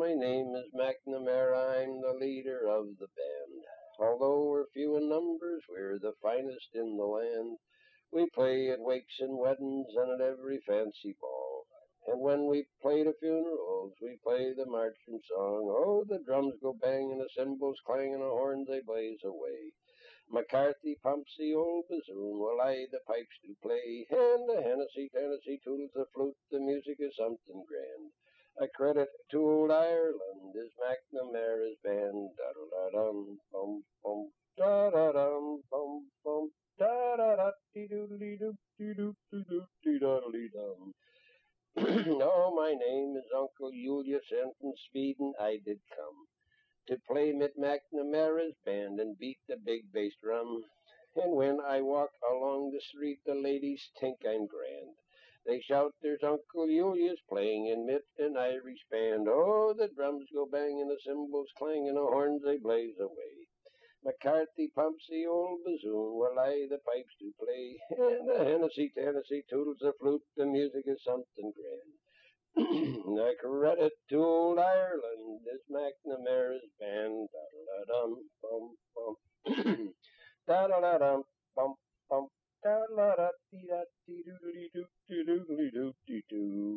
my name is McNamara, I'm the leader of the band. Although we're few in numbers, we're the finest in the land. We play at wakes and weddings and at every fancy ball. And when we play to funerals, we play the marching song. Oh, the drums go bang and the cymbals clang and the horns they blaze away. McCarthy pumps the old bassoon while I the pipes do play. And the Tennessee tootles the flute, the music is something grand. A credit to old Ireland is McNamara's band. Da-da-da-dum, bum, bum, da-da-dum, bum, bum, da-da-da-dee-doodly-doop-dee-doop-dee-doodly-dum. Oh, my name is Uncle Julius, and from Sweden I did come to play mit McNamara's band and beat the big bass drum. And when I walk along the street, the ladies think I'm grand. They shout, "There's Uncle Julius playing in mit an Irish band." Oh, the drums go bang and the cymbals clang and the horns they blaze away. McCarthy pumps the old bassoon while I the pipes do play. And the Tennessee tootles the flute, the music is something grand. I credit to old Ireland is McNamara's band. Da-da-da-dum, bum, bum. Da-da-da-dum, bum, bum. Da-da-da-dee-da-dee-doo-dee-doo-dee-doo-dee-doo.